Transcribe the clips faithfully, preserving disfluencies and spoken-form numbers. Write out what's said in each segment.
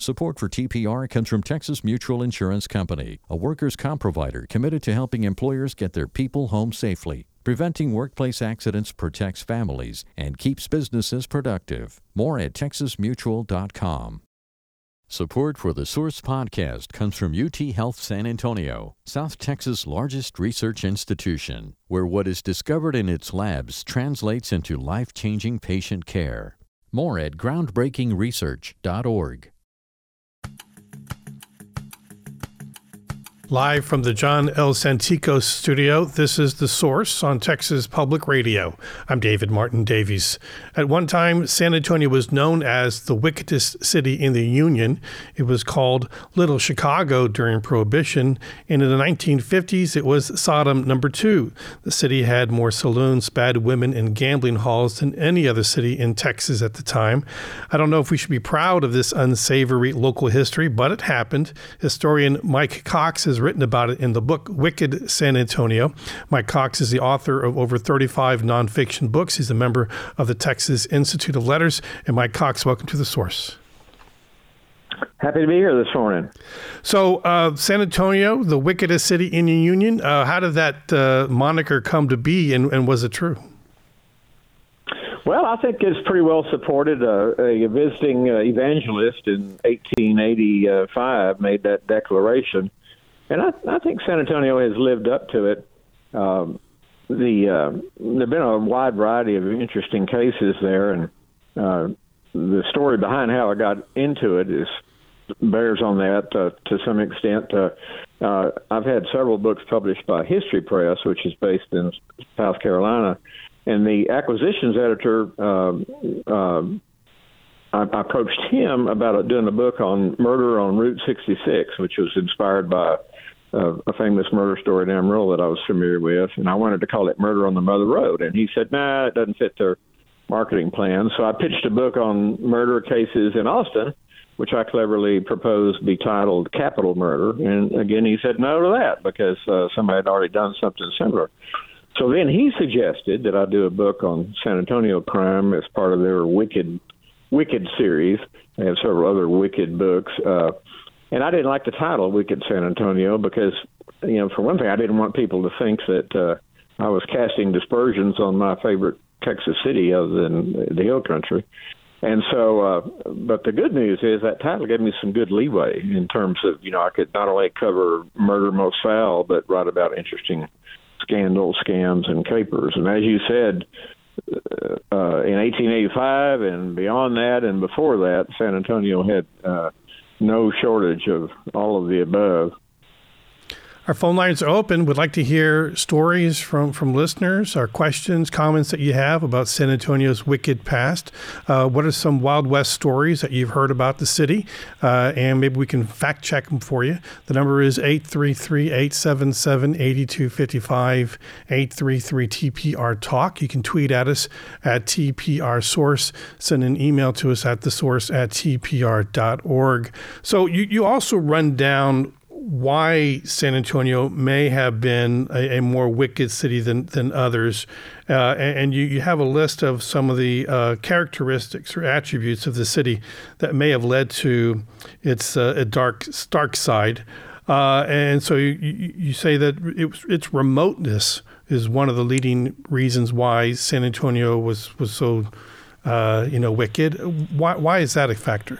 Support for T P R comes from Texas Mutual Insurance Company, a workers' comp provider committed to helping employers get their people home safely. Preventing workplace accidents protects families and keeps businesses productive. More at texas mutual dot com. Support for the Source podcast comes from U T Health San Antonio, South Texas' largest research institution, where what is discovered in its labs translates into life-changing patient care. More at groundbreaking research dot org. Live from the John L. Santikos studio, this is The Source on Texas Public Radio. I'm David Martin Davies. At one time, San Antonio was known as the wickedest city in the Union. It was called Little Chicago during Prohibition, and in the nineteen fifties, it was Sodom number two. The city had more saloons, bad women, and gambling halls than any other city in Texas at the time. I don't know if we should be proud of this unsavory local history, but it happened. Historian Mike Cox has written about it in the book Wicked San Antonio. Mike Cox is the author of over thirty-five nonfiction books. He's a member of the Texas Institute of Letters. And Mike Cox, welcome to The Source. Happy to be here this morning. So uh, San Antonio, the wickedest city in the Union, uh, how did that uh, moniker come to be, and, and was it true? Well, I think it's pretty well supported. Uh, a visiting uh, evangelist in eighteen eighty-five made that declaration. And I, I think San Antonio has lived up to it. Um, the uh, there have been a wide variety of interesting cases there, and uh, the story behind how I got into it is bears on that uh, to some extent. Uh, uh, I've had several books published by History Press, which is based in South Carolina, and the acquisitions editor. Uh, uh, I approached him about doing a book on murder on Route sixty-six, which was inspired by uh, a famous murder story in Amarillo that I was familiar with, and I wanted to call it Murder on the Mother Road. And he said, nah, it doesn't fit their marketing plan. So I pitched a book on murder cases in Austin, which I cleverly proposed be titled Capital Murder. And again, he said no to that because uh, somebody had already done something similar. So then he suggested that I do a book on San Antonio crime as part of their Wicked Wicked series. They have several other Wicked books. Uh, and I didn't like the title Wicked San Antonio because, you know, for one thing, I didn't want people to think that uh, I was casting dispersions on my favorite Texas city other than the Hill Country. And so, uh, but the good news is that title gave me some good leeway in terms of, you know, I could not only cover murder most foul, but write about interesting scandals, scams, and capers. And as you said, Uh, in eighteen eighty-five and beyond that and before that, San Antonio had uh, no shortage of all of the above. Our phone lines are open. We'd like to hear stories from, from listeners, or questions, comments that you have about San Antonio's wicked past. Uh, what are some Wild West stories that you've heard about the city? Uh, and maybe we can fact check them for you. The number is eight three three, eight seven seven, eight two five five, eight three three T P R Talk. You can tweet at us at T P R Source. Send an email to us at the source at T P R dot org. So you, you also run down why San Antonio may have been a, a more wicked city than, than others. Uh, and and you, you have a list of some of the uh, characteristics or attributes of the city that may have led to its uh, a dark, dark side. Uh, and so you, you, you say that it, its remoteness is one of the leading reasons why San Antonio was, was so, uh, you know, wicked. Why, why is that a factor?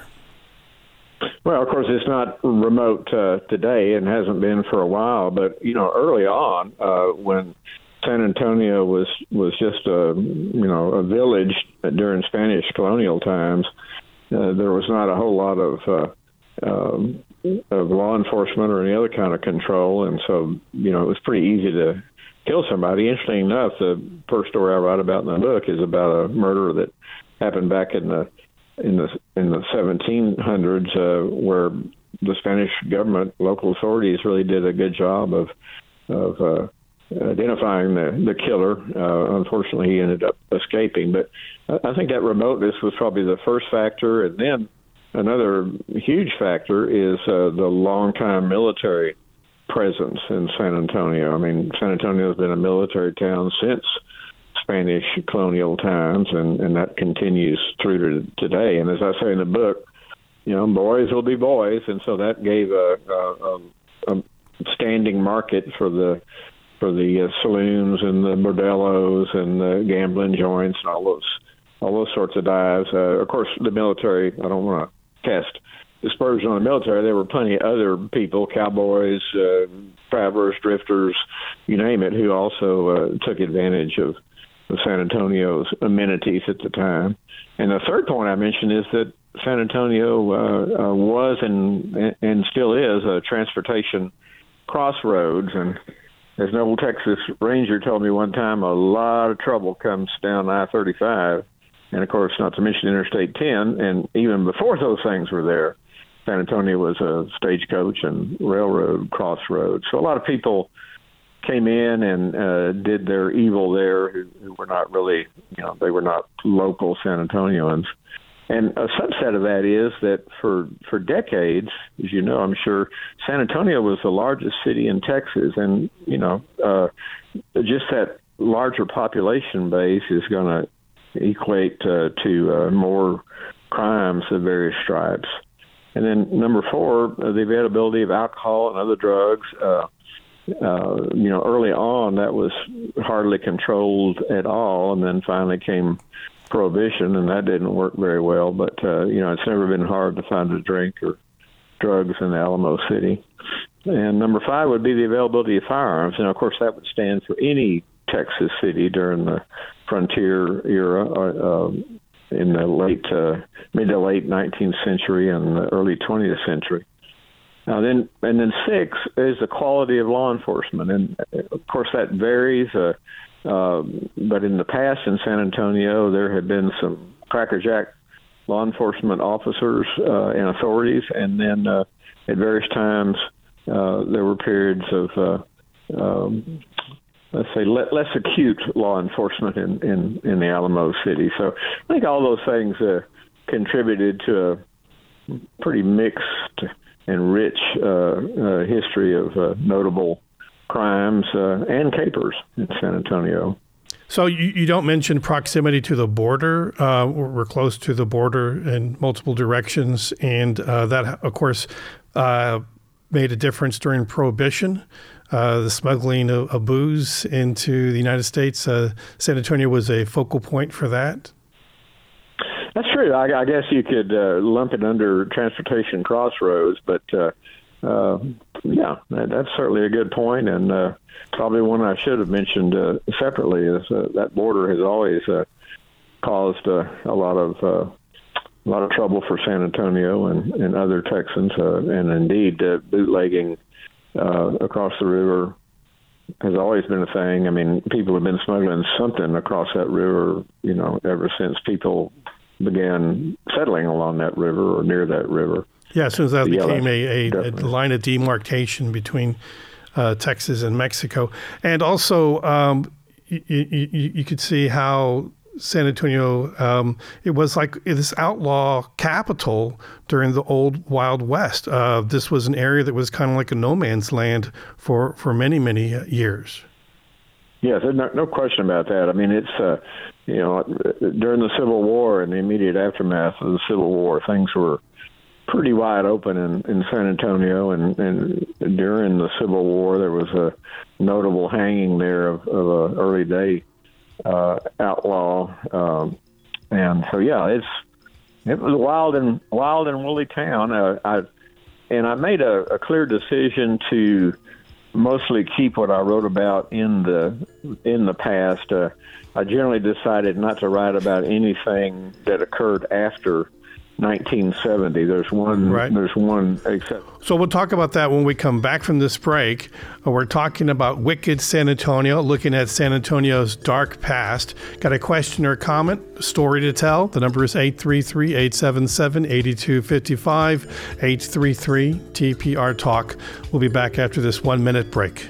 Well, of course, it's not remote uh, today and hasn't been for a while. But, you know, early on, uh, when San Antonio was, was just a, you know, a village during Spanish colonial times, uh, there was not a whole lot of, uh, um, of law enforcement or any other kind of control. And so, you know, it was pretty easy to kill somebody. Interesting enough, the first story I write about in the book is about a murder that happened back in the in the in the seventeen hundreds, uh, where the Spanish government, local authorities, really did a good job of of uh, identifying the the killer. Uh, unfortunately, he ended up escaping. But I think that remoteness was probably the first factor, and then another huge factor is uh, the long-time military presence in San Antonio. I mean, San Antonio has been a military town since Spanish colonial times, and, and that continues through to today. And as I say in the book, you know, boys will be boys, and so that gave a, a, a standing market for the for the uh, saloons and the bordellos and the gambling joints and all those all those sorts of dives. Uh, of course, the military. I don't want to cast dispersion on the military. There were plenty of other people, cowboys, uh, travelers, drifters, you name it, who also uh, took advantage of, of San Antonio's amenities at the time. And the third point I mentioned is that San Antonio uh, uh, was and and still is a transportation crossroads. And as an old Texas Ranger told me one time, a lot of trouble comes down I thirty-five. And, of course, not to mention Interstate ten. And even before those things were there, San Antonio was a stagecoach and railroad crossroads. So a lot of people came in and uh, did their evil there who, who were not really, you know, they were not local San Antonians. And a subset of that is that for, for decades, as you know, I'm sure, San Antonio was the largest city in Texas. And, you know, uh, just that larger population base is going to equate uh, to uh, more crimes of various stripes. And then number four, uh, the availability of alcohol and other drugs. Uh, uh, you know, early on, that was hardly controlled at all. And then finally came Prohibition, and that didn't work very well. But, uh, you know, it's never been hard to find a drink or drugs in Alamo City. And number five would be the availability of firearms. And, of course, that would stand for any Texas city during the frontier era, uh, in the late, uh, mid to late nineteenth century and the early twentieth century. Now then, and then six is the quality of law enforcement, and of course that varies. Uh, uh, but in the past in San Antonio, there had been some crackerjack law enforcement officers uh, and authorities, and then uh, at various times uh, there were periods of uh, um, let's say, le- less acute law enforcement in, in, in the Alamo City. So I think all those things uh, contributed to a pretty mixed and rich uh, uh, history of uh, notable crimes uh, and capers in San Antonio. So you, you don't mention proximity to the border. Uh, we're close to the border in multiple directions, and uh, that, of course, uh, made a difference during Prohibition. Uh, the smuggling of, of booze into the United States, uh, San Antonio was a focal point for that. That's true. I, I guess you could uh, lump it under transportation crossroads, but uh, uh, yeah, that, that's certainly a good point, and uh, probably one I should have mentioned uh, separately is uh, that border has always uh, caused uh, a lot of uh, a lot of trouble for San Antonio and, and other Texans, uh, and indeed uh, bootlegging Uh, across the river has always been a thing. I mean, people have been smuggling something across that river, you know, ever since people began settling along that river or near that river. Yeah, as soon as that yeah, became a, a, a line of demarcation between uh, Texas and Mexico. And also, um, you, you, you could see how San Antonio, um, it was like this outlaw capital during the old Wild West. Uh, this was an area that was kind of like a no man's land for, for many, many years. Yes, there's no, no question about that. I mean, it's, uh, you know, during the Civil War and the immediate aftermath of the Civil War, things were pretty wide open in, in San Antonio. And, and during the Civil War, there was a notable hanging there of, of an early day Uh, outlaw, um, and so yeah, it's it was a wild and wild and woolly town. Uh, I and I made a, a clear decision to mostly keep what I wrote about in the in the past. Uh, I generally decided not to write about anything that occurred after nineteen seventy. There's one. Right. There's one exception. So we'll talk about that when we come back from this break. Uh, we're talking about Wicked San Antonio, looking at San Antonio's dark past. Got a question or a comment, story to tell? The number is eight three three, eight seven seven, eight two five five, eight three three T P R Talk. We'll be back after this one-minute break.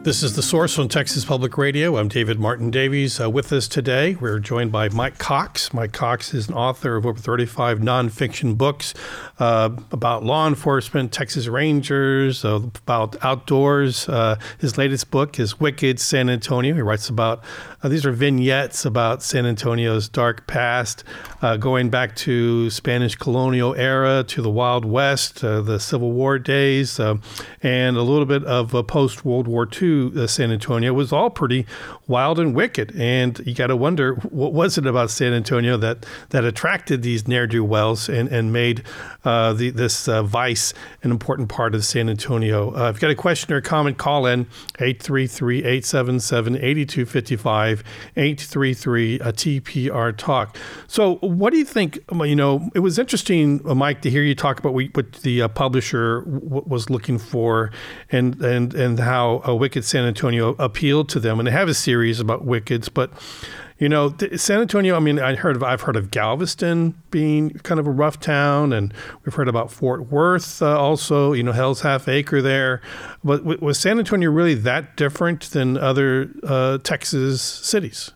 This is The Source on Texas Public Radio. I'm David Martin Davies. Uh, with us today, we're joined by Mike Cox. Mike Cox is an author of over thirty-five nonfiction books uh, about law enforcement, Texas Rangers, uh, about outdoors. Uh, his latest book is Wicked San Antonio. He writes about, uh, these are vignettes about San Antonio's dark past, uh, going back to Spanish colonial era, to the Wild West, uh, the Civil War days, uh, and a little bit of uh, post-World War Two Uh, San Antonio. It was all pretty wild and wicked. And you got to wonder, what was it about San Antonio that that attracted these ne'er-do-wells and, and made uh, the, this uh, vice an important part of San Antonio? Uh, if you've got a question or a comment, call in eight three three, eight seven seven, eight two five five, eight three three, T P R Talk. So what do you think? You know, it was interesting, Mike, to hear you talk about what the uh, publisher w- was looking for and, and, and how a Wicked San Antonio appealed to them, and they have a series about Wickeds. But you know, San Antonio. I mean, I heard of I've heard of Galveston being kind of a rough town, and we've heard about Fort Worth uh, also. You know, Hell's Half Acre there. But was San Antonio really that different than other uh, Texas cities?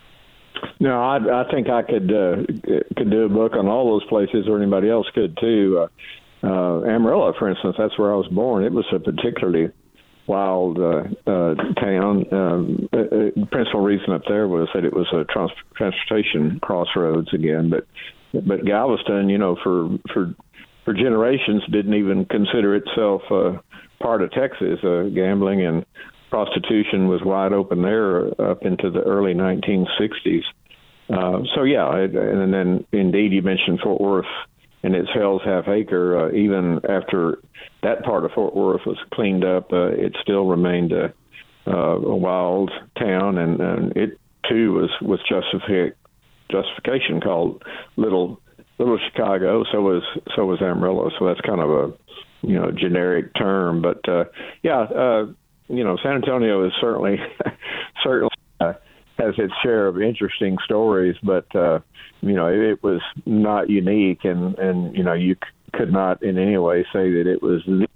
No, I, I think I could uh, could do a book on all those places, or anybody else could too. Uh, uh, Amarillo, for instance, that's where I was born. It was a particularly wild uh, uh, town. Um, uh, the principal reason up there was that it was a trans- transportation crossroads again. But but Galveston, you know, for for for generations, didn't even consider itself uh, part of Texas. Uh, gambling and prostitution was wide open there up into the early nineteen sixties. Uh, so yeah, it, and then indeed you mentioned Fort Worth and its Hell's Half Acre. Uh, even after that part of Fort Worth was cleaned up, uh, it still remained a, uh, a wild town, and, and it too was was justifi- justification called Little Little Chicago. So was so was Amarillo. So that's kind of a you know generic term, but uh, yeah, uh, you know San Antonio is certainly certainly uh, has its share of interesting stories, but uh, you know it, it was not unique, and and you know you. could not in any way say that it was the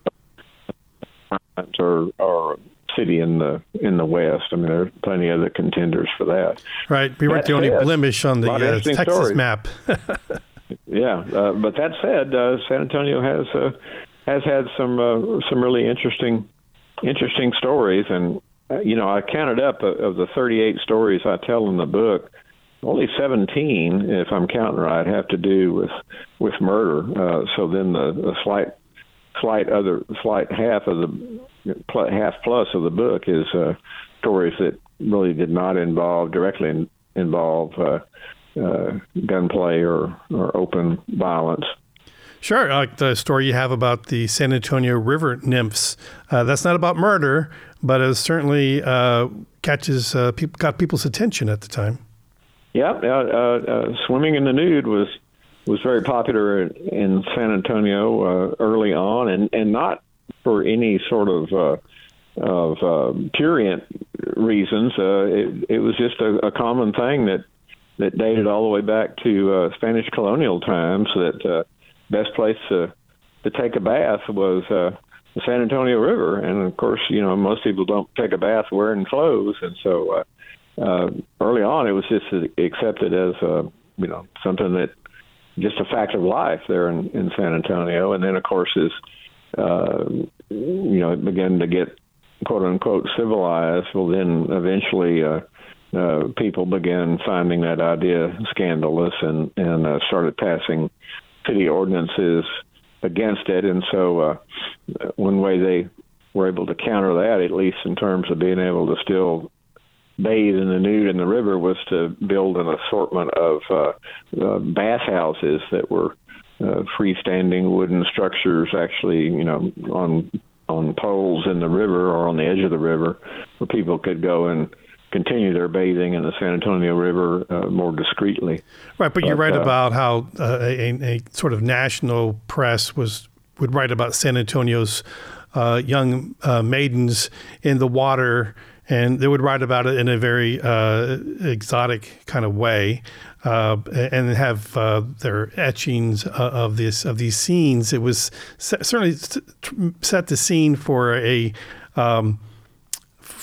or or city in the in the West. I mean, there are plenty of other contenders for that. Right, we weren't the only said, blemish on the uh, Texas stories. map. yeah, uh, but that said, uh, San Antonio has uh, has had some uh, some really interesting interesting stories, and uh, you know, I counted up uh, of the thirty-eight stories I tell in the book. Only seventeen, if I'm counting right, have to do with with murder. Uh, so then the, the slight, slight other, slight half of the half plus of the book is uh, stories that really did not involve directly in, involve uh, uh, gunplay or or open violence. Sure, like the story you have about the San Antonio River nymphs. Uh, that's not about murder, but it certainly uh, catches uh, pe- got people's attention at the time. Yeah, uh, uh, uh, swimming in the nude was was very popular in, in San Antonio uh, early on, and, and not for any sort of uh, of uh, prurient reasons. Uh, it, it was just a, a common thing that, that dated all the way back to uh, Spanish colonial times. That uh, best place to to take a bath was uh, the San Antonio River, and of course, you know, most people don't take a bath wearing clothes, and so. Uh, Uh, early on, it was just accepted as, uh, you know, something that just a fact of life there in, in San Antonio. And then, of course, as, uh, you know, it began to get, quote unquote, civilized, well, then eventually uh, uh, people began finding that idea scandalous and, and uh, started passing city ordinances against it. And so uh, one way they were able to counter that, at least in terms of being able to still bathe in the nude in the river, was to build an assortment of uh, uh, bathhouses that were uh, freestanding wooden structures, actually, you know, on on poles in the river or on the edge of the river, where people could go and continue their bathing in the San Antonio River uh, more discreetly. Right, but, but you're right uh, about how uh, a, a sort of national press was would write about San Antonio's uh, young uh, maidens in the water. And they would write about it in a very uh, exotic kind of way, uh, and have uh, their etchings of this of these scenes. It was certainly set the scene for a um,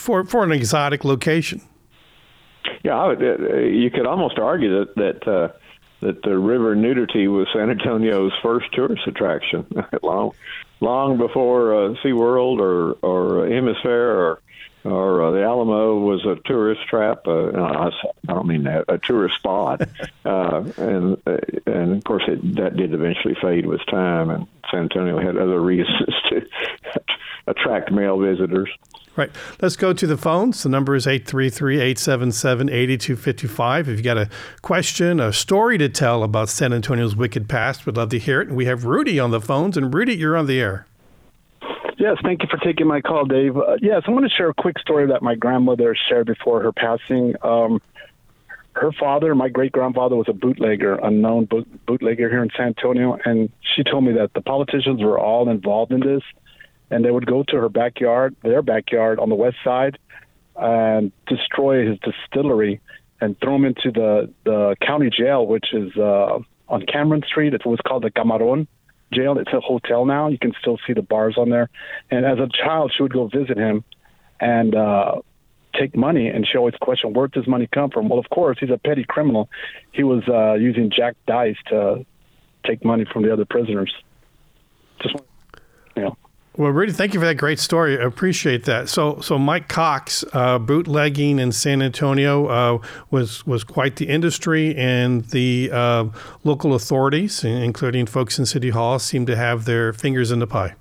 for, for an exotic location. Yeah, I would, uh, you could almost argue that that uh, that the river nudity was San Antonio's first tourist attraction, long long before uh, SeaWorld or or Hemisphere or or uh, the Alamo was a tourist trap. Uh, I don't mean that, a tourist spot, uh, and uh, and of course it, that did eventually fade with time, and San Antonio had other reasons to attract male visitors. Right. Let's go to the phones. The number is eight three three, eight seven seven, eight two five five. If you've got a question, a story to tell about San Antonio's wicked past, we'd love to hear it. And we have Rudy on the phones. And Rudy, you're on the air. Yes, thank you for taking my call, Dave. Uh, yes, I want to share a quick story that my grandmother shared before her passing. Um, her father, my great-grandfather, was a bootlegger, a known boot, bootlegger here in San Antonio. And she told me that the politicians were all involved in this. And they would go to her backyard, their backyard on the west side, and destroy his distillery and throw him into the, the county jail, which is uh, on Cameron Street. It was called the Camaron jail. It's a hotel now. You can still see the bars on there. And as a child, she would go visit him and uh, take money. And she always questioned, where does money come from? Well, of course, he's a petty criminal. He was uh, using jack dice to take money from the other prisoners. Just, you know. Well, Rudy, thank you for that great story. I appreciate that. So, so Mike Cox, uh, bootlegging in San Antonio uh, was was quite the industry, and the uh, local authorities, including folks in City Hall, seem to have their fingers in the pie.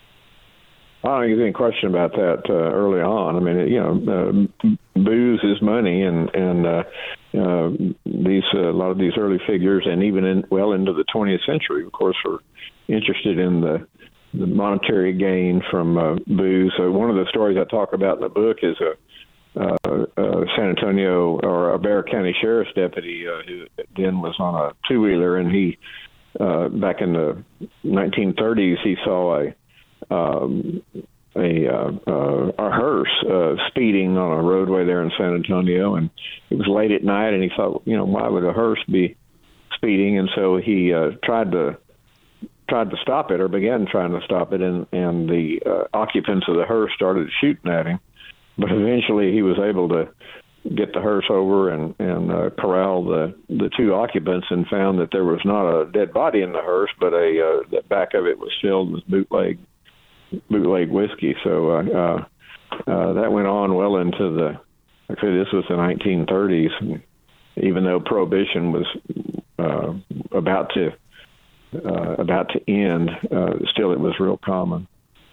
I don't think there's any question about that uh, early on. I mean, you know, uh, booze is money, and and uh, uh, these uh, a lot of these early figures, and even in well into the twentieth century, of course, were interested in the the monetary gain from uh, booze. So one of the stories I talk about in the book is a, uh, a San Antonio or a Bexar County Sheriff's deputy uh, who then was on a two-wheeler, and he, uh, back in the nineteen thirties, he saw a um, a, uh, uh, a hearse uh, speeding on a roadway there in San Antonio, and it was late at night, and he thought, you know, why would a hearse be speeding? And so he uh, tried to tried to stop it, or began trying to stop it, and, and the uh, occupants of the hearse started shooting at him. But eventually he was able to get the hearse over and, and uh, corral the, the two occupants, and found that there was not a dead body in the hearse, but a uh, the back of it was filled with bootleg bootleg whiskey. So uh, uh, uh, that went on well into the, actually this was the nineteen thirties, even though Prohibition was uh, about to Uh, about to end, uh, still it was real common.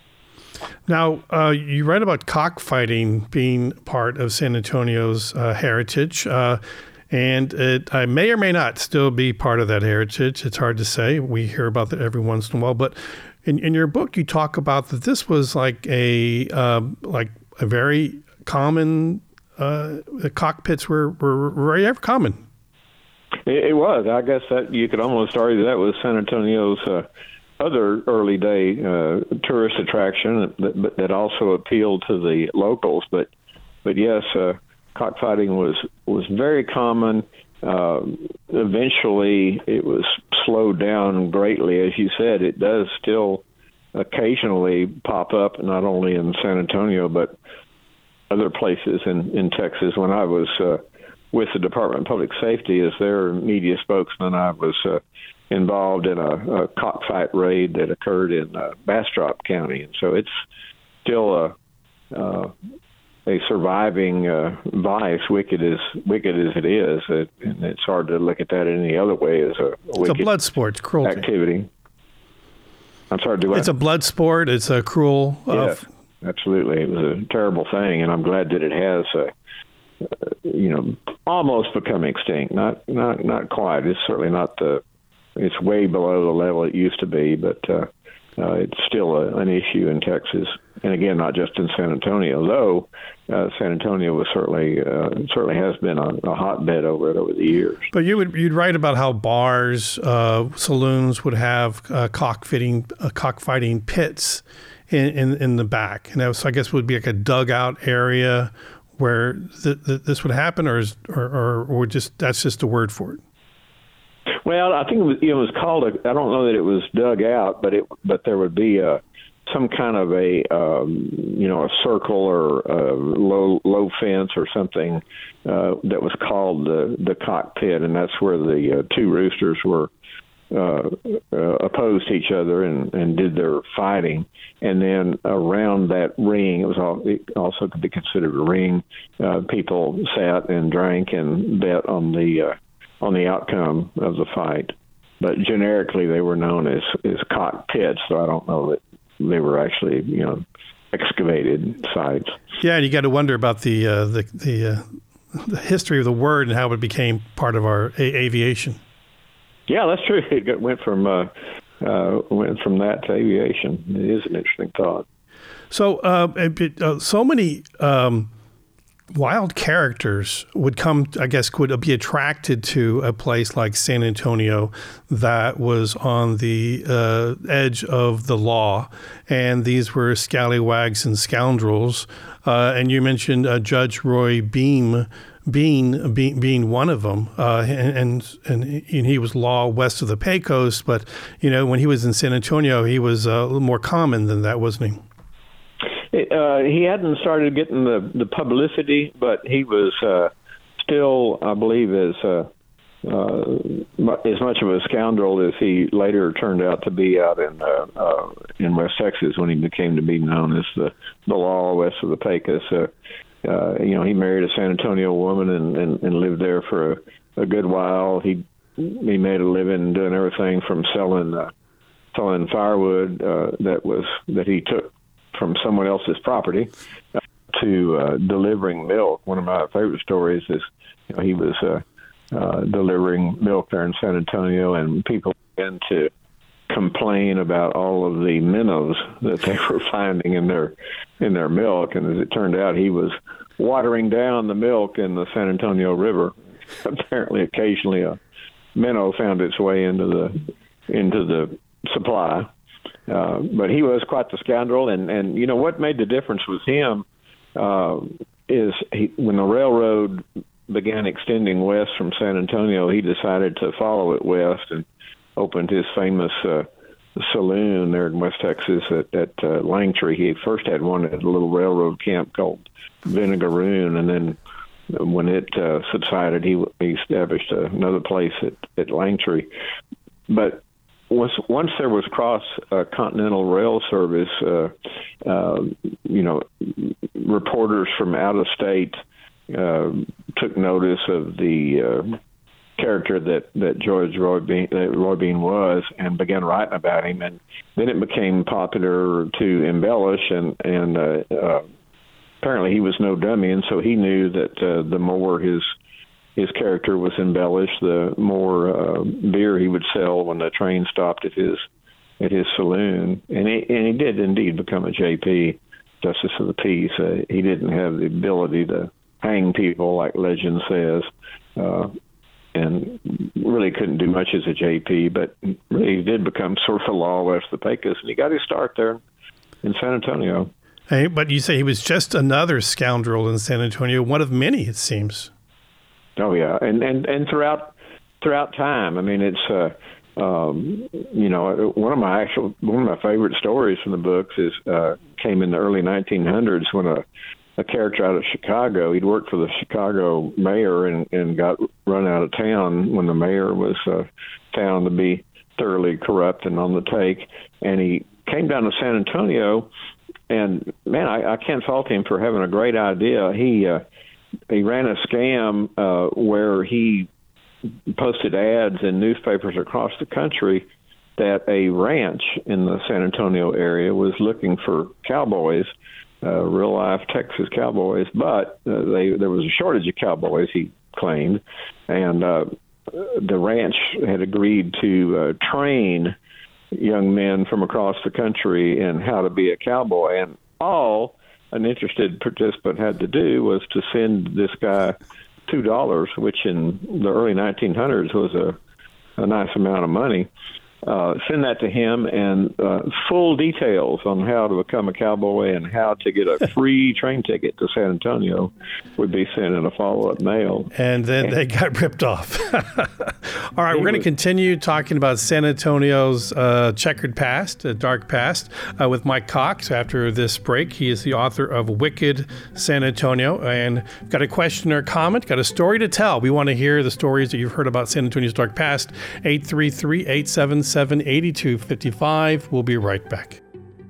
Now, uh, you write about cockfighting being part of San Antonio's uh, heritage, uh, and it uh, may or may not still be part of that heritage. It's hard to say. We hear about that every once in a while. But in, in your book, you talk about that this was like a uh, like a very common. Uh, the cockpits were, were very common. It was. I guess that you could almost argue that was San Antonio's uh, other early day uh, tourist attraction that, that also appealed to the locals. But, but yes, uh, cockfighting was was very common. Uh, eventually, it was slowed down greatly. As you said, it does still occasionally pop up, not only in San Antonio but other places in, in Texas. When I was uh, with the Department of Public Safety as their media spokesman, I was uh, involved in a, a cockfight raid that occurred in uh, Bastrop County. And so it's still a, uh, a surviving uh, vice, wicked as wicked as it is. It, and it's hard to look at that any other way as a, a it's wicked a blood sport, it's cruelty. activity. I'm sorry, do I? It's a blood sport. It's a cruel. Uh, Yes, absolutely. It was a terrible thing, and I'm glad that it has uh, Uh, you know, almost become extinct. Not, not, not quite. It's certainly not the. It's way below the level it used to be, but uh, uh, it's still a, an issue in Texas. And again, not just in San Antonio, though. Uh, San Antonio was certainly uh, certainly has been a, a hotbed over it over the years. But you would you'd write about how bars, uh, saloons would have uh, cockfighting uh, cockfighting pits in, in in the back, and that was, I guess, would be like a dugout area where th- th- this would happen, or, is, or, or or just that's just a word for it? Well, I think it was, it was called a. I don't know that it was dug out, but it but there would be a some kind of a um, you know a circle or a low low fence or something uh, that was called the the cockpit, and that's where the uh, two roosters were uh, uh, opposed to each other and, and did their fighting. And then around that ring, it was all, it also could be considered a ring. Uh, people sat and drank and bet on the uh, on the outcome of the fight. But generically, they were known as as cockpits. So I don't know that they were actually, you know, excavated sites. Yeah, and you got to wonder about the uh, the the, uh, the history of the word and how it became part of our a- aviation. Yeah, that's true. It went from uh, uh, went from that to aviation. It is an interesting thought. So, uh, it, uh, so many um, wild characters would come, I guess, would be attracted to a place like San Antonio that was on the uh, edge of the law. And these were scallywags and scoundrels. Uh, and you mentioned uh, Judge Roy Bean, Bean being, being one of them. Uh, and, and and he was law west of the Pecos. But, you know, when he was in San Antonio, he was uh, a little more common than that, wasn't he? Uh, he hadn't started getting the, the publicity, but he was uh, still, I believe, as uh, uh, as much of a scoundrel as he later turned out to be out in uh, uh, in West Texas when he became to be known as the, the law west of the Pecos. Uh, uh, you know, he married a San Antonio woman and, and, and lived there for a, a good while. He he made a living doing everything from selling uh, selling firewood uh, that was that he took from someone else's property uh, to uh, delivering milk. One of my favorite stories is, you know, he was uh, uh, delivering milk there in San Antonio, and people began to complain about all of the minnows that they were finding in their in their milk. And as it turned out, he was watering down the milk in the San Antonio River. Apparently, occasionally a minnow found its way into the into the supply. Uh, but he was quite the scoundrel, and, and you know what made the difference with him uh, is he, when the railroad began extending west from San Antonio, he decided to follow it west and opened his famous uh, saloon there in West Texas at, at uh, Langtree. He first had one at a little railroad camp called Vinegaroon, and then when it uh, subsided, he, he established another place at, at Langtree. But Once, once there was cross-continental uh, rail service, uh, uh, you know, reporters from out of state uh, took notice of the uh, character that, that George Roy Bean, that Roy Bean was and began writing about him. And then it became popular to embellish, and, and uh, uh, apparently he was no dummy, and so he knew that uh, the more his his character was embellished, the more uh, beer he would sell when the train stopped at his at his saloon. And he, and he did indeed become a J P, Justice of the Peace. Uh, he didn't have the ability to hang people like legend says, uh, and really couldn't do much as a J P, but really he did become sort of a law west of the Pecos, and he got his start there in San Antonio. Hey, but you say he was just another scoundrel in San Antonio, one of many, it seems. Oh yeah, and and and throughout throughout time. I mean, it's uh, um, you know, one of my actual one of my favorite stories from the books is uh, came in the early nineteen hundreds when a a character out of Chicago. He'd worked for the Chicago mayor and and got run out of town when the mayor was uh, found to be thoroughly corrupt and on the take. And he came down to San Antonio, and man, I, I can't fault him for having a great idea. He uh, He ran a scam uh, where he posted ads in newspapers across the country that a ranch in the San Antonio area was looking for cowboys, uh, real-life Texas cowboys, but uh, they, there was a shortage of cowboys, he claimed, and uh, the ranch had agreed to uh, train young men from across the country in how to be a cowboy, and all an interested participant had to do was to send this guy two dollars, which in the early nineteen hundreds was a, a nice amount of money. Uh, send that to him, and uh, full details on how to become a cowboy and how to get a free train ticket to San Antonio would be sent in a follow-up mail. And then and, they got ripped off. All right, he we're going to was- continue talking about San Antonio's uh, checkered past, uh, dark past, uh, with Mike Cox after this break. He is the author of Wicked San Antonio. And got a question or comment, got a story to tell. We want to hear the stories that you've heard about San Antonio's dark past. eight three three, eight seven seven, eight two five five. We'll be right back.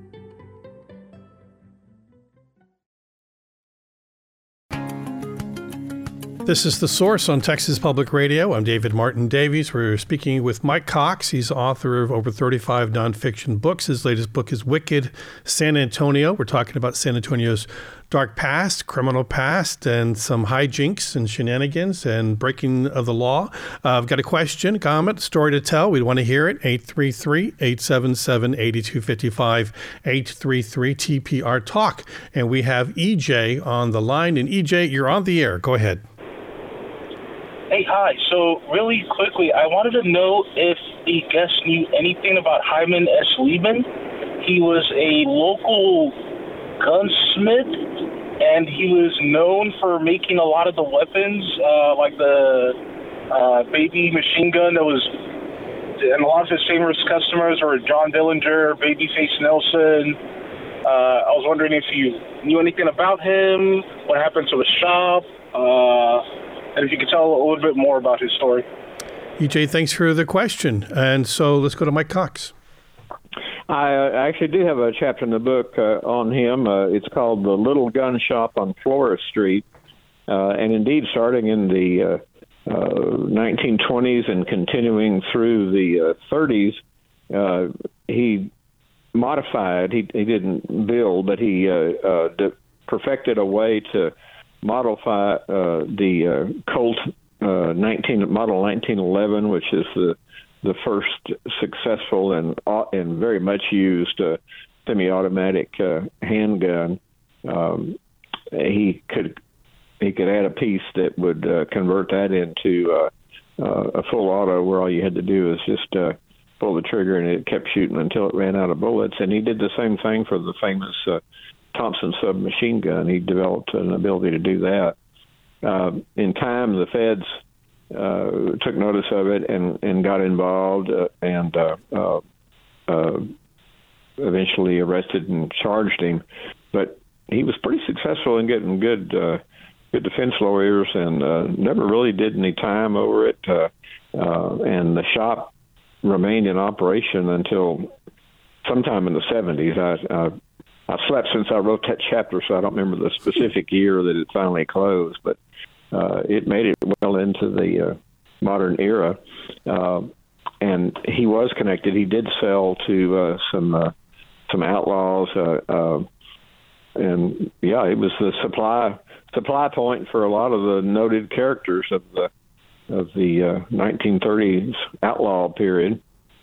This is The Source on Texas Public Radio. I'm David Martin Davies. We're speaking with Mike Cox. He's author of over thirty-five nonfiction books. His latest book is Wicked San Antonio. We're talking about San Antonio's dark past, criminal past, and some hijinks and shenanigans and breaking of the law. Uh, I've got a question, comment, story to tell. We want to hear it. eight three three, eight seven seven, eight two five five, eight three three T P R Talk. And we have E J on the line. And E J, you're on the air. Go ahead. Hey, hi. So really quickly, I wanted to know if the guest knew anything about Hyman S. Lieben. He was a local gunsmith, and he was known for making a lot of the weapons, uh, like the uh, baby machine gun that was, and a lot of his famous customers were John Dillinger, Babyface Nelson. Uh, I was wondering if you knew anything about him, what happened to the shop, uh... and if you could tell a little bit more about his story. E J, thanks for the question. And so let's go to Mike Cox. I uh, actually do have a chapter in the book uh, on him. Uh, it's called The Little Gun Shop on Flores Street. Uh, and indeed, starting in the uh, uh, nineteen twenties and continuing through the uh, thirties, uh, he modified, he, he didn't build, but he uh, uh, de- perfected a way to modify uh, the uh, Colt uh, nineteen model nineteen eleven, which is the the first successful and uh, and very much used uh, semi-automatic uh, handgun. Um, he could he could add a piece that would uh, convert that into uh, uh, a full auto, where all you had to do is just uh, pull the trigger and it kept shooting until it ran out of bullets. And he did the same thing for the famous Uh, Thompson submachine gun. He developed an ability to do that. Uh, in time, the feds uh, took notice of it and, and got involved uh, and uh, uh, uh, eventually arrested and charged him. But he was pretty successful in getting good uh, good defense lawyers and uh, never really did any time over it. Uh, uh, and the shop remained in operation until sometime in the seventies. I, I I slept since I wrote that chapter, so I don't remember the specific year that it finally closed, but uh, it made it well into the uh, modern era. Uh, and he was connected. He did sell to uh, some uh, some outlaws, uh, uh, and yeah, it was the supply supply point for a lot of the noted characters of the of the uh, nineteen thirties outlaw period.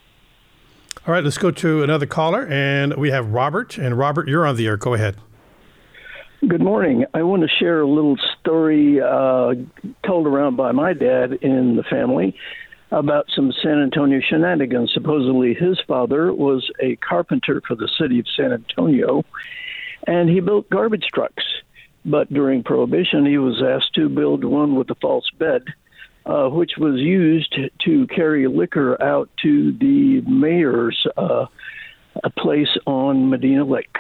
All right, let's go to another caller, and we have Robert. And Robert, you're on the air. Go ahead. Good morning. I want to share a little story uh, told around by my dad in the family about some San Antonio shenanigans. Supposedly his father was a carpenter for the city of San Antonio, and he built garbage trucks. But during Prohibition, he was asked to build one with a false bed, Uh, which was used to carry liquor out to the mayor's uh, a place on Medina Lake.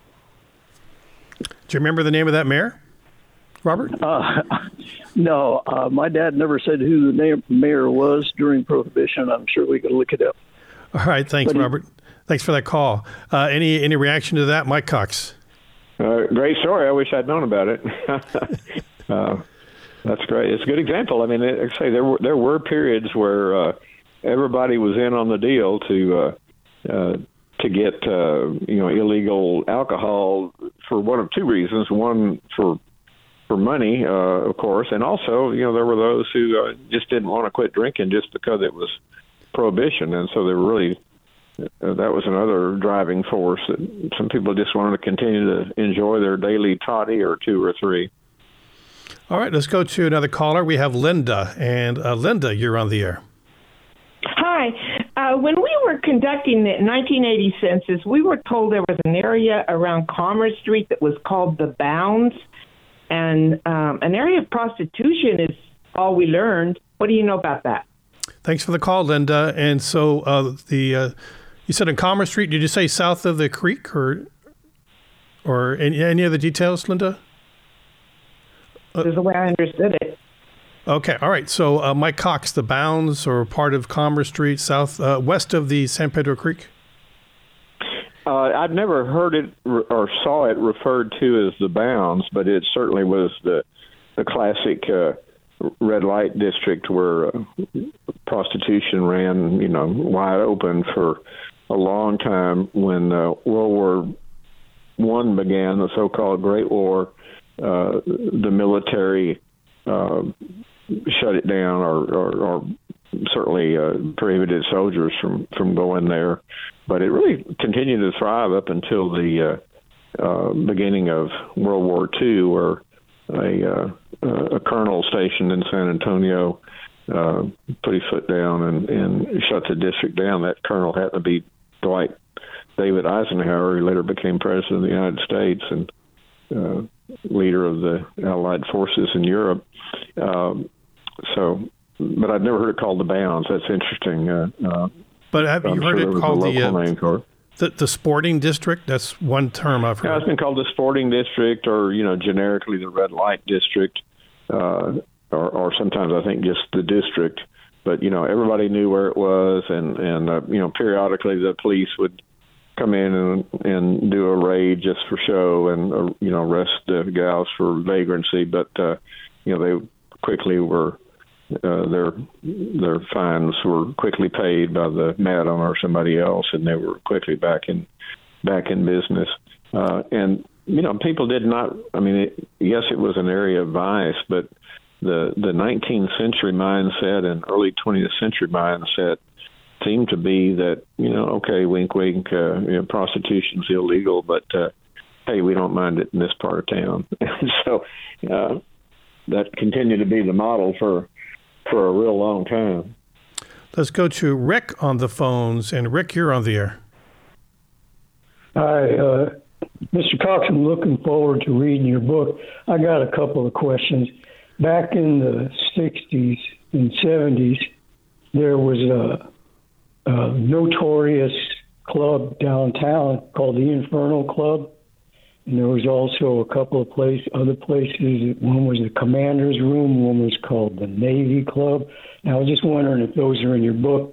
Do you remember the name of that mayor, Robert? Uh, no, uh, my dad never said who the na- mayor was during Prohibition. I'm sure we could look it up. All right, thanks, But he- Robert. Thanks for that call. Uh, any any reaction to that, Mike Cox? Uh, great story. I wish I'd known about it. uh, That's great. It's a good example. I mean, like I say, there were there were periods where uh, everybody was in on the deal to uh, uh, to get uh, you know illegal alcohol for one of two reasons. One for for money, uh, of course, and also you know there were those who uh, just didn't want to quit drinking just because it was Prohibition, and so they were really uh, that was another driving force. That some people just wanted to continue to enjoy their daily toddy or two or three. All right, let's go to another caller. We have Linda. And uh, Linda, you're on the air. Hi. Uh, when we were conducting the nineteen eighty census, we were told there was an area around Commerce Street that was called the Bounds. And um, an area of prostitution is all we learned. What do you know about that? Thanks for the call, Linda. And so uh, the uh, you said on Commerce Street, did you say south of the creek or or any, any other details, Linda? This is the way I understood it. Okay, all right. So uh, Mike Cox, the Bounds or part of Commerce Street, south uh, west of the San Pedro Creek? Uh, I'd never heard it re- or saw it referred to as the Bounds, but it certainly was the the classic uh, red light district where uh, prostitution ran, you know, wide open for a long time. When uh, World War One began, the so-called Great War, uh, the military uh, shut it down, or, or, or certainly uh, prohibited soldiers from, from going there. But it really continued to thrive up until the uh, uh, beginning of World War Two, where a, uh, a colonel stationed in San Antonio uh, put his foot down and, and shut the district down. That colonel happened to be Dwight David Eisenhower, who later became president of the United States and uh, leader of the Allied forces in Europe. Um, so, but I'd never heard it called the Bounds. That's interesting. Uh, uh, But have you I'm heard sure it called the, uh, name for it. the the sporting district? That's one term I've heard. Yeah, it's been called the sporting district, or you know, generically the red light district, uh, or, or sometimes I think just the district. But you know, everybody knew where it was, and and uh, you know, periodically the police would come in and and do a raid just for show, and uh, you know, arrest the gals for vagrancy. But uh, you know, they quickly were. Uh, their their fines were quickly paid by the madam or somebody else, and they were quickly back in back in business. Uh, and you know, people did not. I mean, it, yes, it was an area of vice, but the the nineteenth century mindset and early twentieth century mindset seemed to be that, you know, okay, wink, wink, uh, you know, prostitution's illegal, but uh, hey, we don't mind it in this part of town. And so uh, that continued to be the model for. for a real long time. Let's go to Rick on the phones. And Rick, you're on the air. Hi, uh, Mister Cox, I'm looking forward to reading your book. I got a couple of questions. Back in the sixties and seventies, there was a, a notorious club downtown called the Infernal Club. And there was also a couple of place, other places. One was the Commander's Room. One was called the Navy Club. And I was just wondering if those are in your book.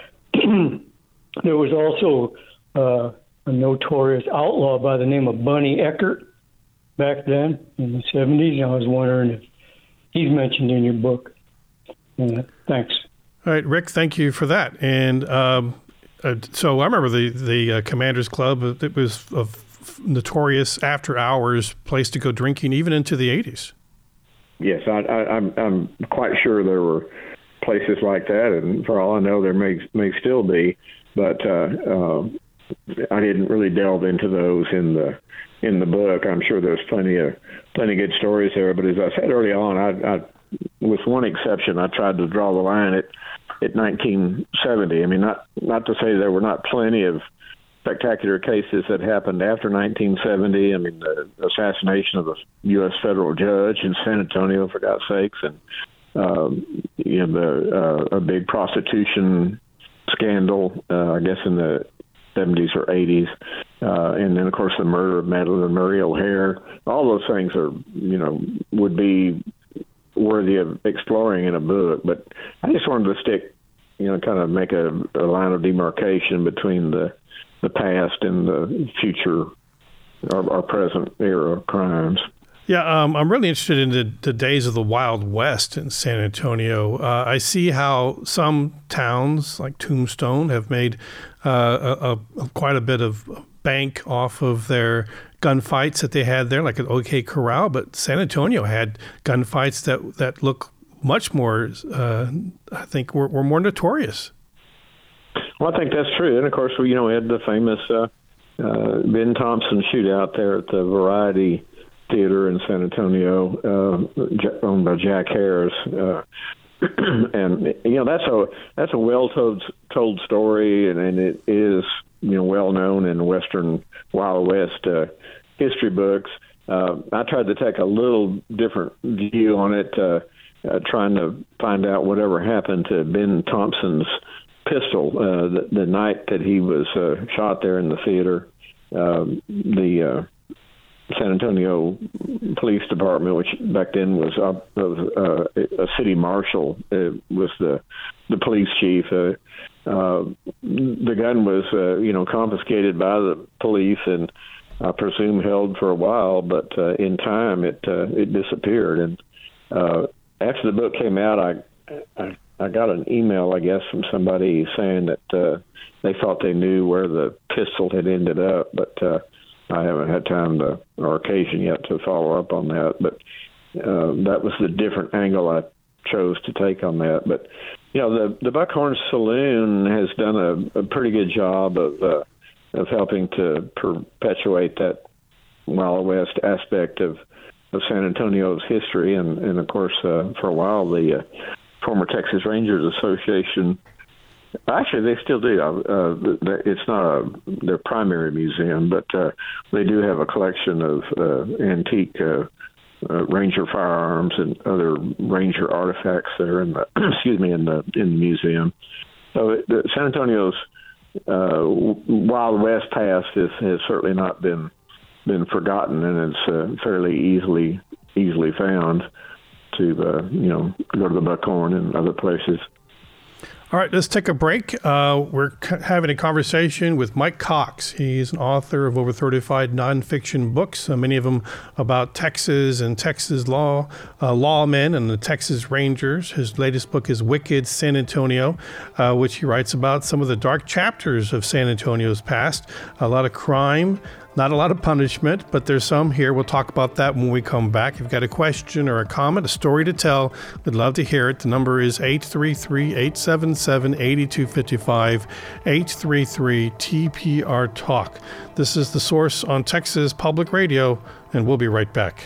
There was also uh, a notorious outlaw by the name of Bunny Eckert back then in the seventies. I was wondering if he's mentioned in your book. Uh, thanks. All right, Rick, thank you for that. And um, uh, so I remember the, the uh, Commander's Club. It was a notorious after-hours place to go drinking, even into the eighties. Yes, I, I, I'm I'm quite sure there were places like that, and for all I know, there may may still be. But uh, uh, I didn't really delve into those in the in the book. I'm sure there's plenty of plenty of good stories there. But as I said early on, I, I with one exception, I tried to draw the line at at nineteen seventy. I mean, not not to say there were not plenty of spectacular cases that happened after nineteen seventy. I mean, the assassination of a U S federal judge in San Antonio, for God's sakes, and um, you know, the uh, a big prostitution scandal, uh, I guess in the seventies or eighties, uh, and then of course the murder of Madeline Murray O'Hare. All those things are, you know, would be worthy of exploring in a book. But I just wanted to stick, you know, kind of make a, a line of demarcation between the the past and the future, our, our present era of crimes. Yeah, um, I'm really interested in the, the days of the Wild West in San Antonio. Uh, I see how some towns like Tombstone have made uh, a, a, quite a bit of bank off of their gunfights that they had there, like at OK Corral. But San Antonio had gunfights that, that look much more, uh, I think, were, were more notorious. Well, I think that's true. And, of course, we, you know, we had the famous uh, uh, Ben Thompson shootout there at the Variety Theater in San Antonio, uh, owned by Jack Harris. Uh, and, you know, that's a that's a well-told told story, and, and it is, you know, well-known in Western Wild West uh, history books. Uh, I tried to take a little different view on it. Uh, uh, trying to find out whatever happened to Ben Thompson's pistol uh, the, the night that he was uh, shot there in the theater. Uh, the uh, San Antonio Police Department, which back then was, uh, was uh, a city marshal, uh, was the the police chief. Uh, uh, the gun was, uh, you know, confiscated by the police and I presume held for a while, but uh, in time it uh, it disappeared. And uh, after the book came out, I, I I got an email, I guess, from somebody saying that uh, they thought they knew where the pistol had ended up, but uh, I haven't had time to, or occasion yet to follow up on that. But uh, that was the different angle I chose to take on that. But, you know, the, the Buckhorn Saloon has done a, a pretty good job of uh, of helping to perpetuate that Wild West aspect of, of San Antonio's history. And, and of course, uh, for a while, the uh, former Texas Rangers Association, actually, they still do. Uh, it's not a, their primary museum, but uh, they do have a collection of uh, antique uh, uh, Ranger firearms and other Ranger artifacts there in the excuse me in the in the museum. So it, the, San Antonio's uh, Wild West past is, has certainly not been been forgotten, and it's uh, fairly easily easily found to uh, you know go to the Buckhorn and other places. All right, let's take a break. Uh, we're c- having a conversation with Mike Cox. He's an author of over thirty-five nonfiction books, uh, many of them about Texas and Texas law, uh, lawmen and the Texas Rangers. His latest book is Wicked San Antonio, uh, which he writes about some of the dark chapters of San Antonio's past, a lot of crime, not a lot of punishment, but there's some here. We'll talk about that when we come back. If you've got a question or a comment, a story to tell, we'd love to hear it. The number is eight three three, eight seven seven, eight two five five, eight three three T P R Talk. This is The Source on Texas Public Radio, and we'll be right back.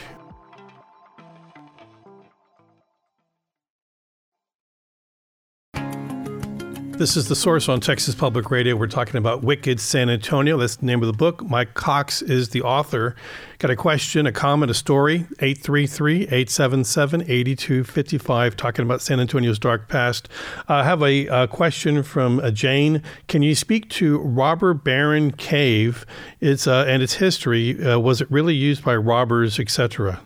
This is The Source on Texas Public Radio. We're talking about Wicked San Antonio. That's the name of the book. Mike Cox is the author. Got a question, a comment, a story? eight three three, eight seven seven, eight two five five, talking about San Antonio's dark past. Uh, I have a, a question from uh, Jane. Can you speak to Robber Baron Cave it's, uh, and its history? Uh, was it really used by robbers, et cetera?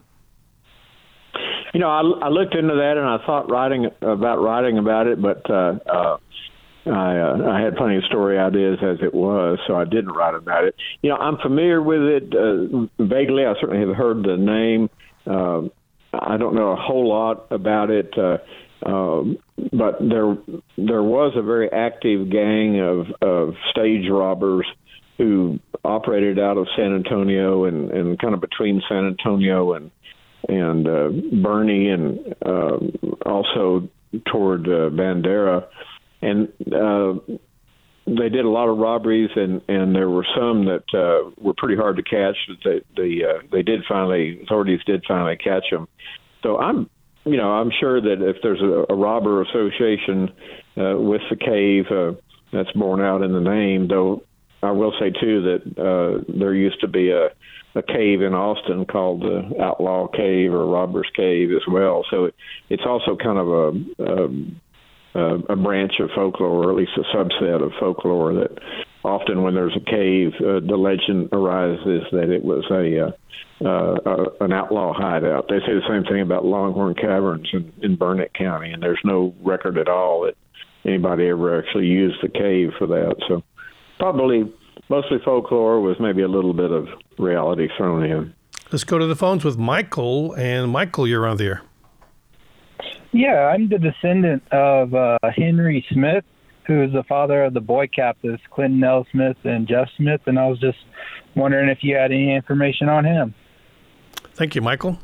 You know, I, I looked into that and I thought writing about writing about it, but uh, uh, I, uh, I had plenty of story ideas as it was, so I didn't write about it. You know, I'm familiar with it uh, vaguely. I certainly have heard the name. Uh, I don't know a whole lot about it, uh, um, but there there was a very active gang of, of stage robbers who operated out of San Antonio and, and kind of between San Antonio and and uh, Bernie, and uh, also toward uh, Bandera. And uh, they did a lot of robberies, and, and there were some that uh, were pretty hard to catch. They they, uh, they did finally, authorities did finally catch them. So I'm, you know, I'm sure that if there's a, a robber association uh, with the cave, uh, that's borne out in the name. Though I will say too that uh, there used to be a, a cave in Austin called the Outlaw Cave or Robbers Cave as well. So it, it's also kind of a, a Uh, a branch of folklore, or at least a subset of folklore, that often when there's a cave, uh, the legend arises that it was a, uh, uh, uh, an outlaw hideout. They say the same thing about Longhorn Caverns in, in Burnett County, and there's no record at all that anybody ever actually used the cave for that. So probably mostly folklore with maybe a little bit of reality thrown in. Let's go to the phones with Michael. And Michael, you're on the air. Yeah, I'm the descendant of uh, Henry Smith, who is the father of the boy captives, Clinton L. Smith and Jeff Smith, and I was just wondering if you had any information on him. Thank you, Michael.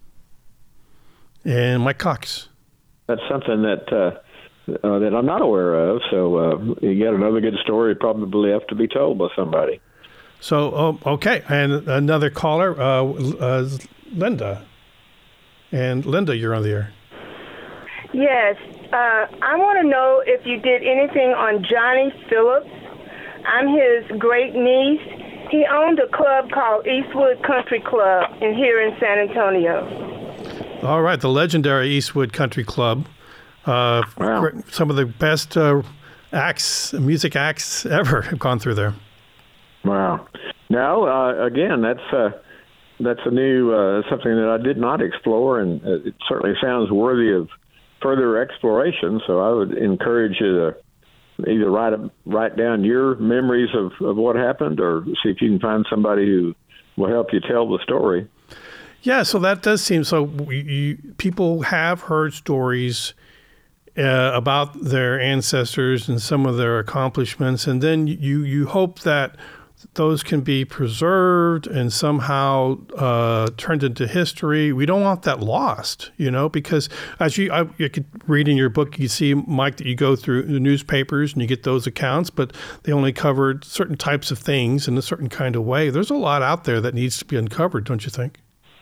And Mike Cox. That's something that uh, uh, that I'm not aware of, so uh, you got another good story probably have to be told by somebody. So, oh, okay, and another caller, uh, uh, Linda. And Linda, you're on the air. Yes, uh, I want to know if you did anything on Johnny Phillips. I'm his great niece. He owned a club called Eastwood Country Club in here in San Antonio. All right, the legendary Eastwood Country Club. Uh, wow. Some of the best uh, acts, music acts ever have gone through there. Wow. Now, uh, again, that's uh, that's a new uh, something that I did not explore, and it certainly sounds worthy of further exploration. So I would encourage you to either write a, write down your memories of, of what happened, or see if you can find somebody who will help you tell the story. Yeah, so that does seem so. You, people have heard stories uh, about their ancestors and some of their accomplishments, and then you you hope that those can be preserved and somehow uh, turned into history. We don't want that lost, you know, because as you, I, you could read in your book, you see, Mike, that you go through the newspapers and you get those accounts, but they only covered certain types of things in a certain kind of way. There's a lot out there that needs to be uncovered, don't you think?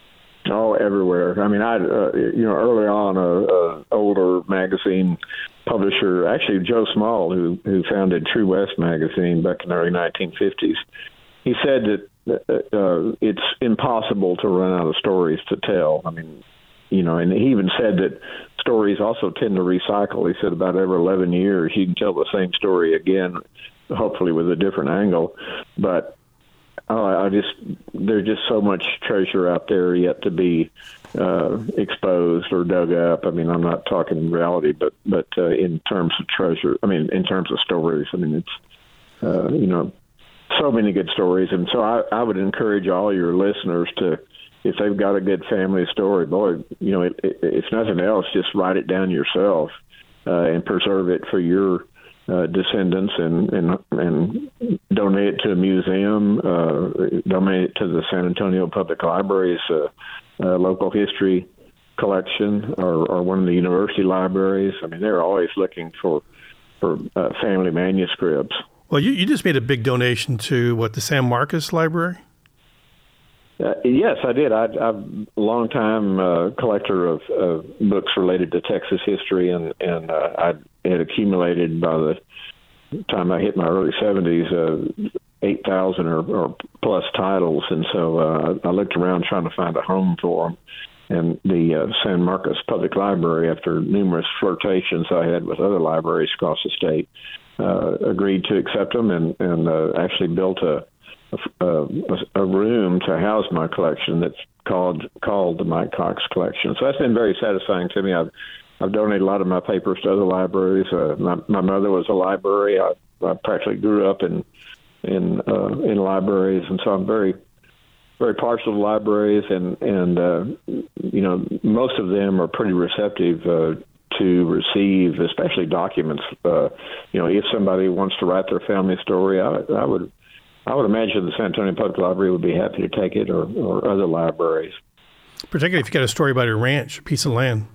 Oh, everywhere. I mean, I, uh, you know, early on, a, a older magazine publisher, actually Joe Small, who who founded True West magazine back in the early nineteen fifties, he said that uh, it's impossible to run out of stories to tell. I mean, you know, and he even said that stories also tend to recycle. He said about every eleven years you can tell the same story again, hopefully with a different angle, but Oh, I just there's just so much treasure out there yet to be uh, exposed or dug up. I mean, I'm not talking in reality, but but uh, in terms of treasure, I mean, in terms of stories, I mean, it's uh, you know, so many good stories, and so I, I would encourage all your listeners to, if they've got a good family story, boy, you know, it, it, if nothing else, just write it down yourself uh, and preserve it for your Uh, descendants, and, and and donate it to a museum, uh, donate it to the San Antonio Public Library's uh, uh, local history collection, or, or one of the university libraries. I mean, they're always looking for for uh, family manuscripts. Well, you, you just made a big donation to, what, the San Marcos Library? Uh, yes, I did. I, I'm a long-time uh, collector of uh, books related to Texas history, and, and uh, I had accumulated, by the time I hit my early seventies, uh, eight thousand or, or plus titles. And so uh, I looked around trying to find a home for them. And the uh, San Marcos Public Library, after numerous flirtations I had with other libraries across the state, uh, agreed to accept them, and, and uh, actually built a A, a room to house my collection that's called called the Mike Cox Collection. So that's been very satisfying to me. I've I've donated a lot of my papers to other libraries. Uh, my my mother was a library. I, I practically grew up in in uh, in libraries, and so I'm very very partial to libraries. And and uh, you know, most of them are pretty receptive uh, to receive, especially documents. Uh, you know, if somebody wants to write their family story, I, I would. I would imagine the San Antonio Public Library would be happy to take it, or, or other libraries. Particularly if you got a story about a ranch, a piece of land.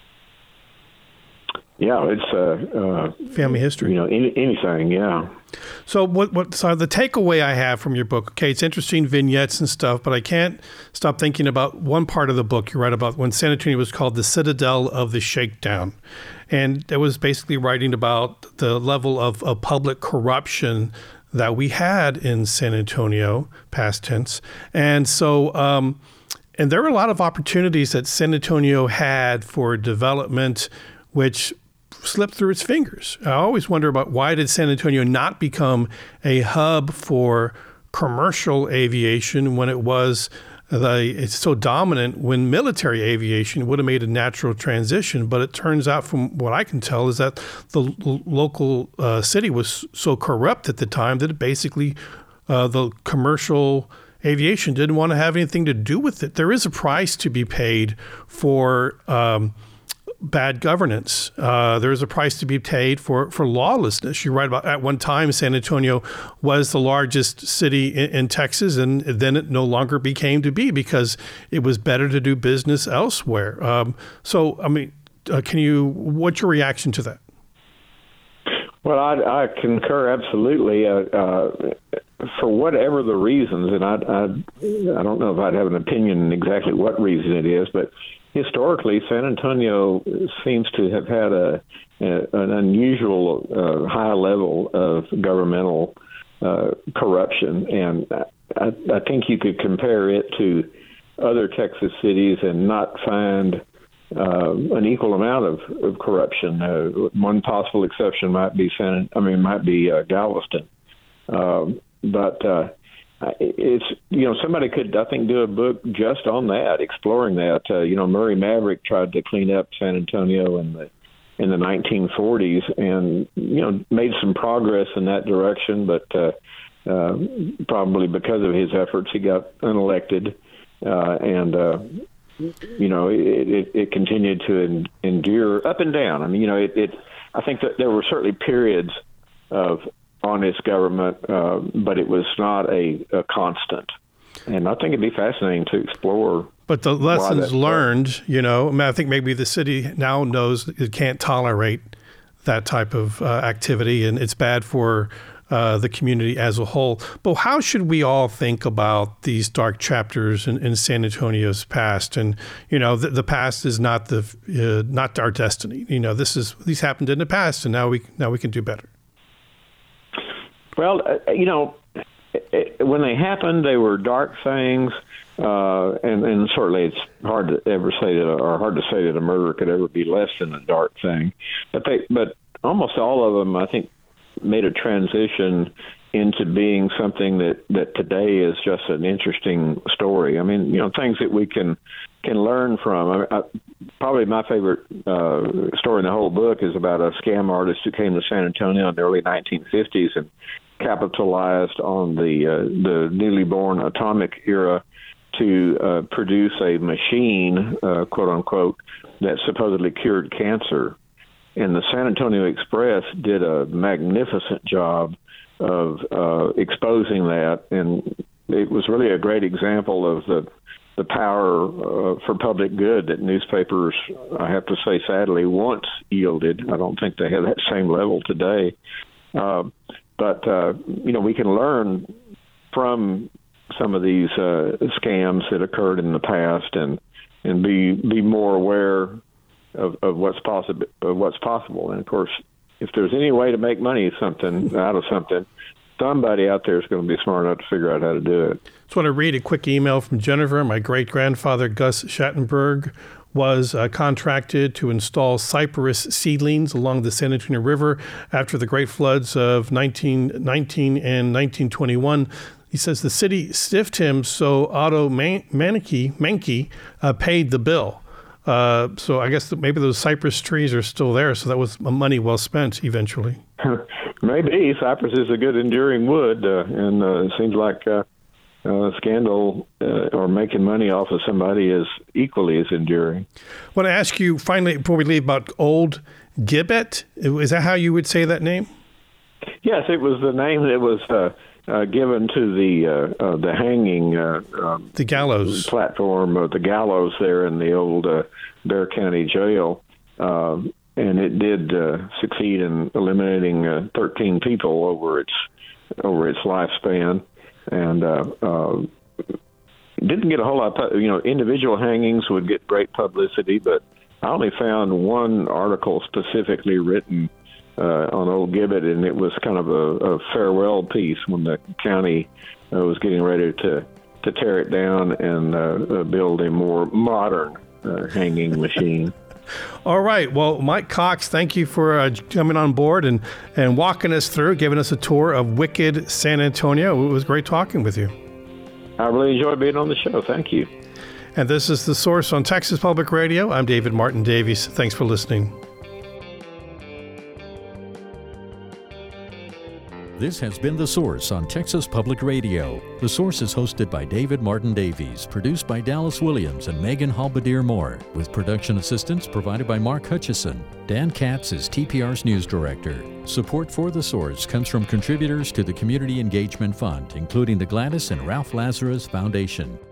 Yeah, it's uh, uh, family history. You know, any, anything, yeah. So what? What? So the takeaway I have from your book, okay, it's interesting vignettes and stuff, but I can't stop thinking about one part of the book. You write about when San Antonio was called the Citadel of the Shakedown, and it was basically writing about the level of, of public corruption that we had in San Antonio, past tense. And so, um, and there were a lot of opportunities that San Antonio had for development, which slipped through its fingers. I always wonder about, why did San Antonio not become a hub for commercial aviation when it was the, it's so dominant, when military aviation would have made a natural transition. But it turns out, from what I can tell, is that the l- local uh, city was so corrupt at the time that it basically uh, the commercial aviation didn't want to have anything to do with it. There is a price to be paid for um, bad governance. Uh, there is a price to be paid for, for lawlessness. You write about, at one time, San Antonio was the largest city in, in Texas, and then it no longer became to be because it was better to do business elsewhere. Um, so, I mean, uh, can you, what's your reaction to that? Well, I, I concur absolutely. Uh, uh, for whatever the reasons, and I, I, I don't know if I'd have an opinion in exactly what reason it is, but historically, San Antonio seems to have had a, a an unusual uh, high level of governmental uh, corruption, and I, I think you could compare it to other Texas cities and not find uh, an equal amount of, of corruption. Uh, one possible exception might be San, I mean, might be uh, Galveston, uh, but uh, it's you know somebody could I think do a book just on that, exploring that. Uh, you know, Murray Maverick tried to clean up San Antonio in the in the nineteen forties, and you know made some progress in that direction, but uh, uh, probably because of his efforts, he got unelected, uh, and. Uh, You know, it, it, it continued to en, endure up and down. I mean, you know, it, it. I think that there were certainly periods of honest government, uh, but it was not a, a constant. And I think it'd be fascinating to explore. But the lessons learned, you know, I mean, I think maybe the city now knows it can't tolerate that type of uh, activity, and it's bad for Uh, the community as a whole. But how should we all think about these dark chapters in, in San Antonio's past? And you know, the, the past is not the uh, not our destiny. You know, this is these happened in the past, and now we now we can do better. Well, uh, you know, it, when they happened, they were dark things, uh, and, and certainly it's hard to ever say that, or hard to say that a murder could ever be less than a dark thing. But they, but almost all of them, I think, made a transition into being something that, that today is just an interesting story. I mean, you know, things that we can can learn from. I, I, probably my favorite uh, story in the whole book is about a scam artist who came to San Antonio in the early nineteen fifties and capitalized on the uh, the newly born atomic era to uh, produce a machine, uh, quote unquote, that supposedly cured cancer. And the San Antonio Express did a magnificent job of uh, exposing that, and it was really a great example of the the power uh, for public good that newspapers, I have to say, sadly, once yielded. I don't think they have that same level today. Uh, but, uh, you know, we can learn from some of these uh, scams that occurred in the past and, and be be more aware Of, of what's possible, of what's possible, and of course, if there's any way to make money something out of something, somebody out there is going to be smart enough to figure out how to do it. Just want to read a quick email from Jennifer. My great grandfather Gus Schattenberg was uh, contracted to install cypress seedlings along the San Antonio River after the great floods of nineteen nineteen and nineteen twenty-one. He says the city stiffed him, so Otto Man- Manke, Manke uh, paid the bill. Uh, so I guess that maybe those cypress trees are still there. So that was money well spent eventually. Maybe. Cypress is a good enduring wood, uh, and uh, it seems like uh, uh, scandal uh, or making money off of somebody is equally as enduring. I want to ask you finally, before we leave, about Old Gibbet. Is that how you would say that name? Yes, it was the name that was uh, uh, given to the uh, uh, the hanging uh, um, the gallows platform, uh, the gallows there in the old uh, Bexar County Jail, uh, and it did uh, succeed in eliminating uh, thirteen people over its over its lifespan, and uh, uh, didn't get a whole lot. Of, you know, individual hangings would get great publicity, but I only found one article specifically written Uh, on Old Gibbet, and it was kind of a, a farewell piece when the county uh, was getting ready to, to tear it down and uh, uh, build a more modern uh, hanging machine. All right. Well, Mike Cox, thank you for uh, coming on board and, and walking us through, giving us a tour of wicked San Antonio. It was great talking with you. I really enjoyed being on the show. Thank you. And this is The Source on Texas Public Radio. I'm David Martin Davies. Thanks for listening. This has been The Source on Texas Public Radio. The Source is hosted by David Martin Davies, produced by Dallas Williams and Megan Halbadier Moore, with production assistance provided by Mark Hutchison. Dan Katz is T P R's news director. Support for The Source comes from contributors to the Community Engagement Fund, including the Gladys and Ralph Lazarus Foundation.